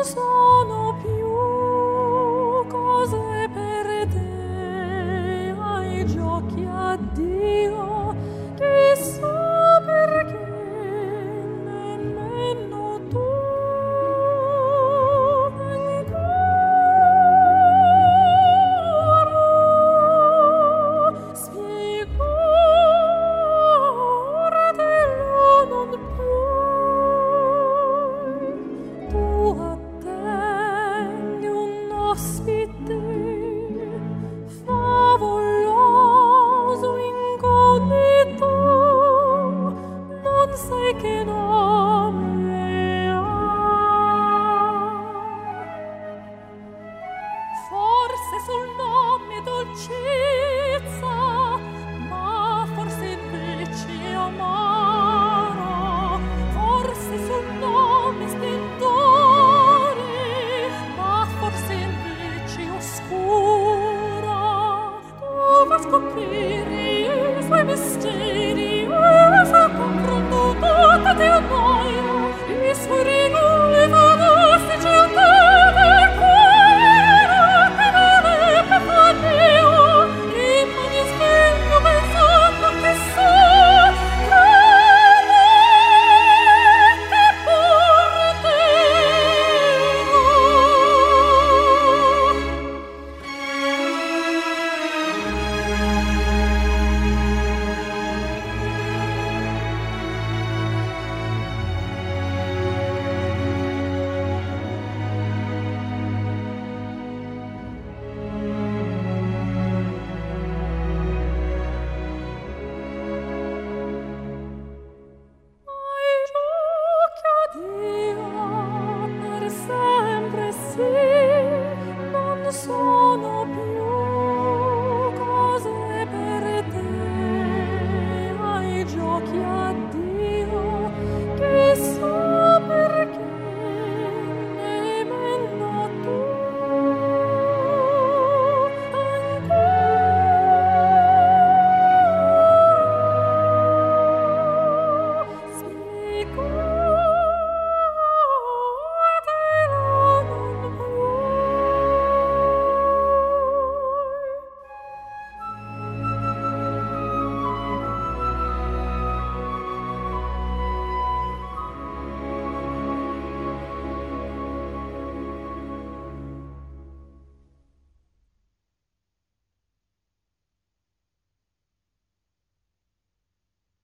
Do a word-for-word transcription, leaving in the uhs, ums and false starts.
sono più cose per te, ai giochi addio, chissà perché nemmeno tu ancora spiegartelo non puoi. Tu attendi un ospite favoloso, incognito, non sai che nome ha. Forse sul nome dolcezza, ma forse invece amaro, forse sul nome splendore, ma forse invece oscura. Tu vai a scoprire i suoi misteri, e se confronto tutta ti annoia, i suoi regoli fantastici a te decoera, che non è per fallio, rimani sveglio pensando chissà che notte ai giochi addio, per sempre sì, non so